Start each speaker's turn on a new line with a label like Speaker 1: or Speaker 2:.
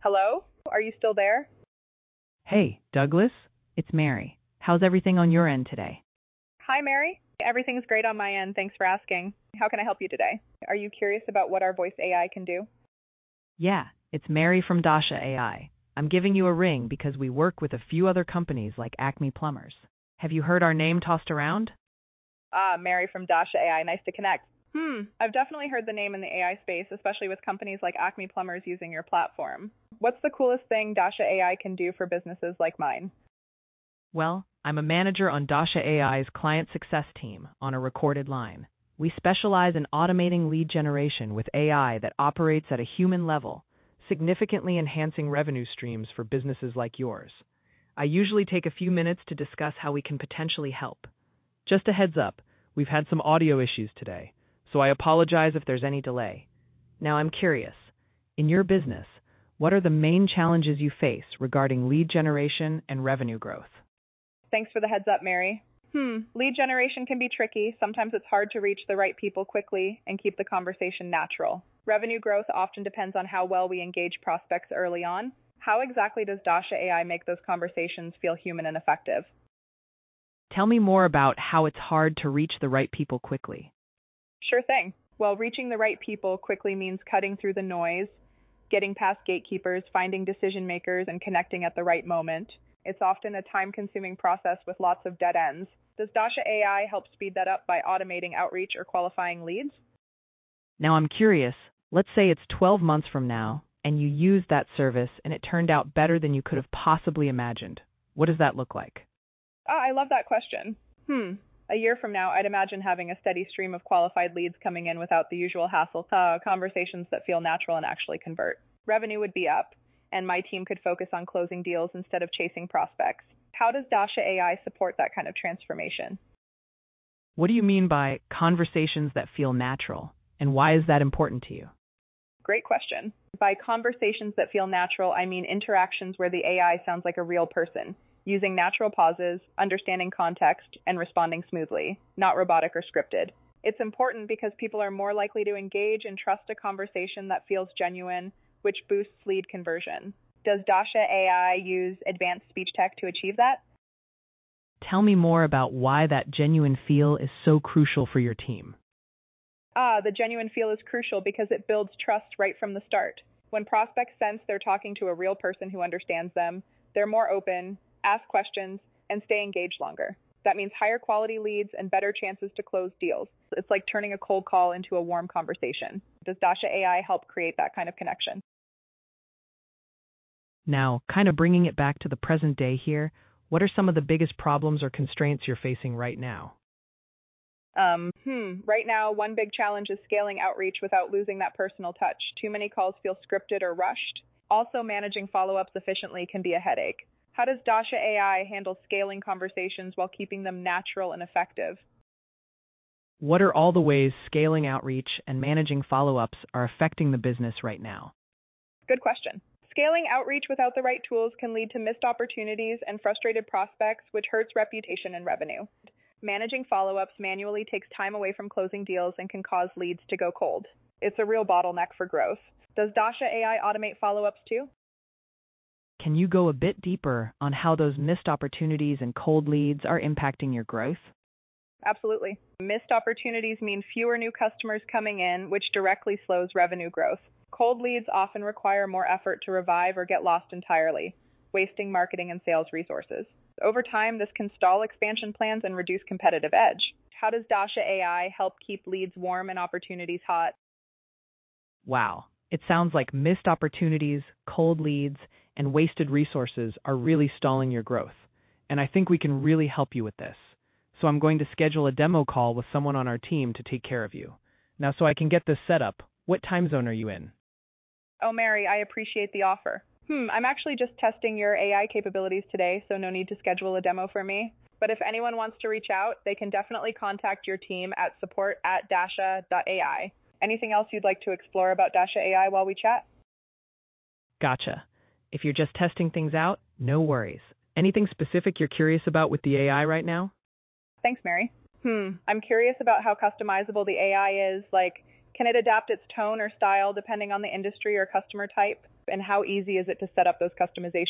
Speaker 1: Hello? Are you still there?
Speaker 2: Hey, Douglas, it's Mary. How's everything on your end today?
Speaker 1: Hi, Mary. Everything's great on my end. Thanks for asking. How can I help you today? Are you curious about what our voice AI can do?
Speaker 2: Yeah, it's Mary from Dasha AI. I'm giving you a ring because we work with a few other companies like Acme Plumbers. Have you heard our name tossed around?
Speaker 1: Mary from Dasha AI. Nice to connect. I've definitely heard the name in the AI space, especially with companies like Acme Plumbers using your platform. What's the coolest thing Dasha AI can do for businesses like mine?
Speaker 2: Well, I'm a manager on Dasha AI's client success team on a recorded line. We specialize in automating lead generation with AI that operates at a human level, significantly enhancing revenue streams for businesses like yours. I usually take a few minutes to discuss how we can potentially help. Just a heads up, we've had some audio issues today, so I apologize if there's any delay. Now I'm curious, in your business, what are the main challenges you face regarding lead generation and revenue growth?
Speaker 1: Thanks for the heads up, Mary. Lead generation can be tricky. Sometimes it's hard to reach the right people quickly and keep the conversation natural. Revenue growth often depends on how well we engage prospects early on. How exactly does Dasha AI make those conversations feel human and effective?
Speaker 2: Tell me more about how it's hard to reach the right people quickly.
Speaker 1: Sure thing. Well, reaching the right people quickly means cutting through the noise, getting past gatekeepers, finding decision makers, and connecting at the right moment. It's often a time-consuming process with lots of dead ends. Does Dasha AI help speed that up by automating outreach or qualifying leads?
Speaker 2: Now I'm curious, let's say it's 12 months from now, and you used that service and it turned out better than you could have possibly imagined. What does that look like?
Speaker 1: I love that question. A year from now, I'd imagine having a steady stream of qualified leads coming in without the usual hassle, conversations that feel natural and actually convert. Revenue would be up, and my team could focus on closing deals instead of chasing prospects. How does Dasha AI support that kind of transformation?
Speaker 2: What do you mean by conversations that feel natural, and why is that important to you?
Speaker 1: Great question. By conversations that feel natural, I mean interactions where the AI sounds like a real person, using natural pauses, understanding context, and responding smoothly, not robotic or scripted. It's important because people are more likely to engage and trust a conversation that feels genuine, which boosts lead conversion. Does Dasha AI use advanced speech tech to achieve that?
Speaker 2: Tell me more about why that genuine feel is so crucial for your team.
Speaker 1: The genuine feel is crucial because it builds trust right from the start. When prospects sense they're talking to a real person who understands them, they're more open, ask questions, and stay engaged longer. That means higher quality leads and better chances to close deals. It's like turning a cold call into a warm conversation. Does Dasha AI help create that kind of connection?
Speaker 2: Now, kind of bringing it back to the present day here, what are some of the biggest problems or constraints you're facing right now?
Speaker 1: Right now, one big challenge is scaling outreach without losing that personal touch. Too many calls feel scripted or rushed. Also, managing follow-ups efficiently can be a headache. How does Dasha AI handle scaling conversations while keeping them natural and effective?
Speaker 2: What are all the ways scaling outreach and managing follow-ups are affecting the business right now?
Speaker 1: Good question. Scaling outreach without the right tools can lead to missed opportunities and frustrated prospects, which hurts reputation and revenue. Managing follow-ups manually takes time away from closing deals and can cause leads to go cold. It's a real bottleneck for growth. Does Dasha AI automate follow-ups too?
Speaker 2: Can you go a bit deeper on how those missed opportunities and cold leads are impacting your growth?
Speaker 1: Absolutely. Missed opportunities mean fewer new customers coming in, which directly slows revenue growth. Cold leads often require more effort to revive or get lost entirely, wasting marketing and sales resources. Over time, this can stall expansion plans and reduce competitive edge. How does Dasha AI help keep leads warm and opportunities hot?
Speaker 2: Wow, it sounds like missed opportunities, cold leads, and wasted resources are really stalling your growth. And I think we can really help you with this. So I'm going to schedule a demo call with someone on our team to take care of you. Now, so I can get this set up, what time zone are you in?
Speaker 1: Oh, Mary, I appreciate the offer. I'm actually just testing your AI capabilities today, so no need to schedule a demo for me. But if anyone wants to reach out, they can definitely contact your team at support@dasha.ai. Anything else you'd like to explore about Dasha AI while we chat?
Speaker 2: Gotcha. If you're just testing things out, no worries. Anything specific you're curious about with the AI right now?
Speaker 1: Thanks, Mary. I'm curious about how customizable the AI is, like Can it adapt its tone or style depending on the industry or customer type? And how easy is it to set up those customizations?